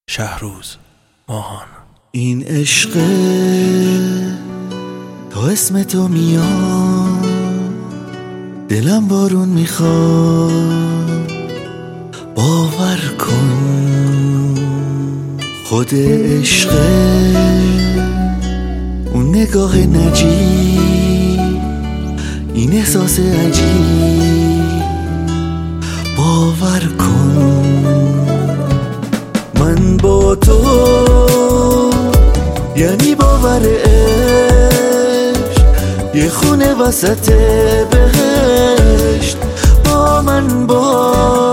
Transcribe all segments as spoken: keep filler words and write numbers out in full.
شهروز ماهان. این عشق تا اسم تو میاد دلم بارون میخواد، باور کن خود عشق اون نگاه نجیب، این احساس عجیب، باور کن من با تو یعنی باور عشق، یه خونه وسط بهشت با من، با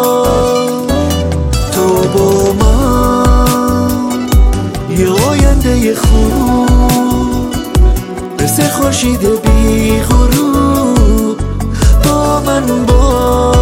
تو با من یه آینده خوب مثل خورشید بی غروب با من باش.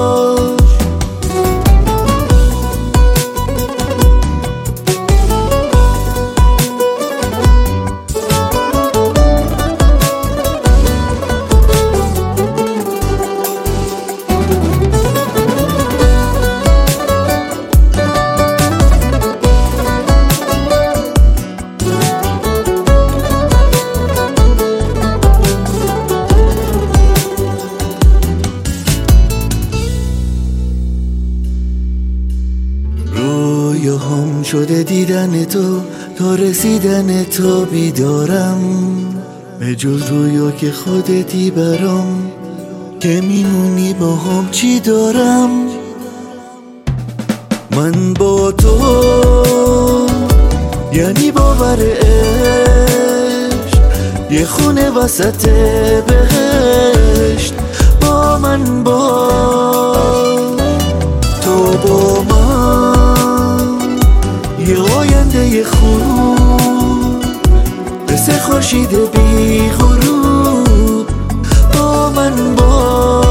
هم شده دیدن تو تا رسیدن تو بیدارم، به جز رویا که خودتی برام، که میمونی با هم چی دارم. من با تو یعنی باور عشق، یه خونه وسط بهشت با من، با تو با من یه آینده خوب مثل خورشید بی غروب با من باش.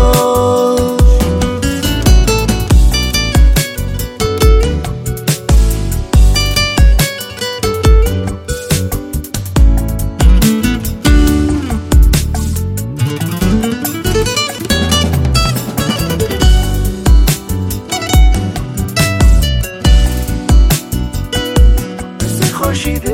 She did.